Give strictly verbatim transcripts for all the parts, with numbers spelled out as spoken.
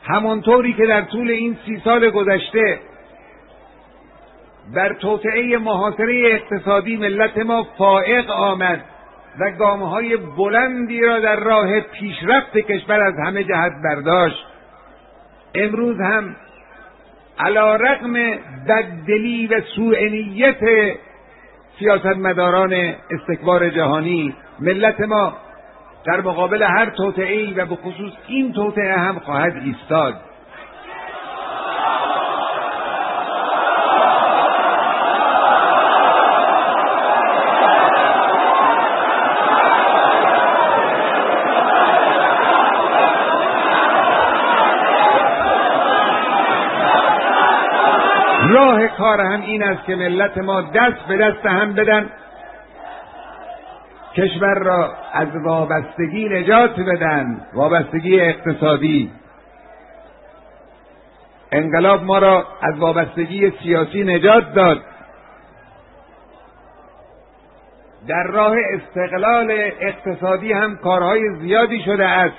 همانطوری که در طول این سی سال گذشته بر توطئه محاصره اقتصادی ملت ما فائق آمد و گام‌های بلندی را در راه پیشرفت کشور از همه جهت برداشت، امروز هم علی رغم بددلی و سوء نیت سیاستمداران استکبار جهانی، ملت ما در مقابل هر توطئه‌ای و به خصوص این توطئه هم خواهد ایستاد. راه کار هم این است که ملت ما دست به دست هم بدن، کشور را از وابستگی نجات بدن، وابستگی اقتصادی. انقلاب ما را از وابستگی سیاسی نجات داد، در راه استقلال اقتصادی هم کارهای زیادی شده است،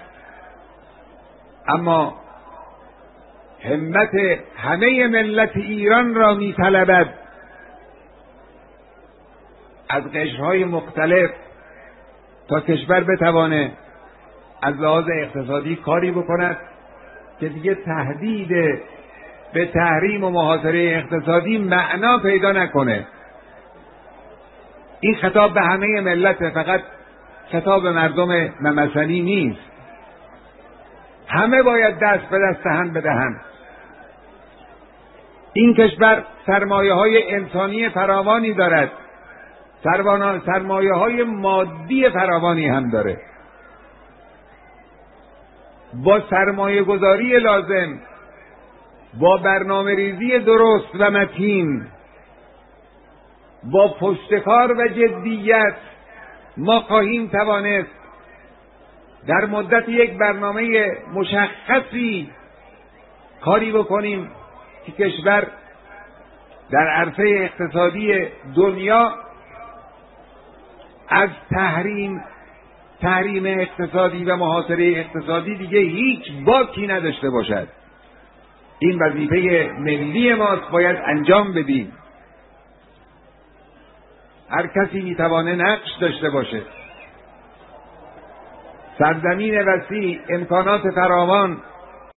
اما همت همه ملت ایران را می‌طلبد از قشرهای مختلف تا کشور بتوانه از لحاظ اقتصادی کاری بکند که دیگه تهدید به تحریم و محاصره اقتصادی معنا پیدا نکنه. این خطاب به همه ملت، فقط خطاب مردم ممثلی نیست. همه باید دست به دست هم بدهند. این کشور سرمایه های انسانی فراوانی دارد، سرمایه های مادی فراوانی هم داره. با سرمایه گذاری لازم، با برنامه ریزی درست و متین، با پشتکار و جدیت، ما خواهیم توانست در مدت یک برنامه مشخصی کاری بکنیم که کشور در عرصه اقتصادی دنیا از تحریم تحریم اقتصادی و محاصره اقتصادی دیگه هیچ باکی نداشته باشد. این وظیفه ملی ماست، باید انجام بدیم. هر کسی میتوانه نقش داشته باشه. سرزمین وسیع، امکانات فراوان،